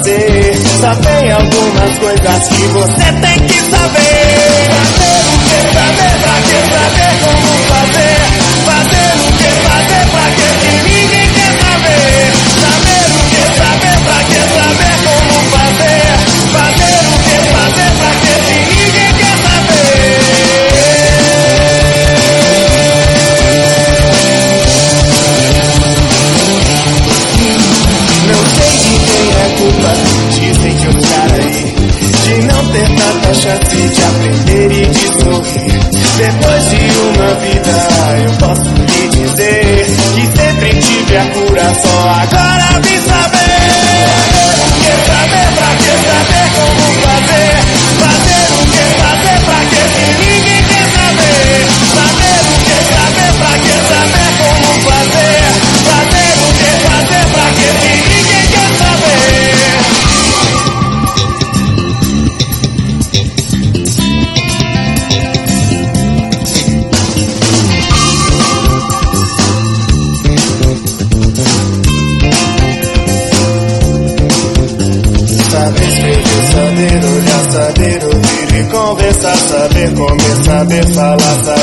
fazer. Só tem algumas coisas que você tem que saber. Fazer o que saber, pra que saber como fazer. Fazer o que fazer, pra que ninguém quer saber. Saber o que saber, pra que saber como fazer. Fazer o que fazer, pra que ninguém quer saber. Não sei de quem é culpa, dizem que eu aí, de não ter tanta chance de aprender e de sorrir. Depois de uma vida eu posso lhe dizer que sempre tive a cura, só agora vim saber. Fazer o que saber, pra que saber como fazer. Fazer o que fazer, pra que ninguém quer saber. Saber o que saber, pra que saber como fazer. Fazer o que fazer, pra que ninguém quer saber. Saber escrever, saber olhar, saber ouvir e conversar, saber comer, saber falar,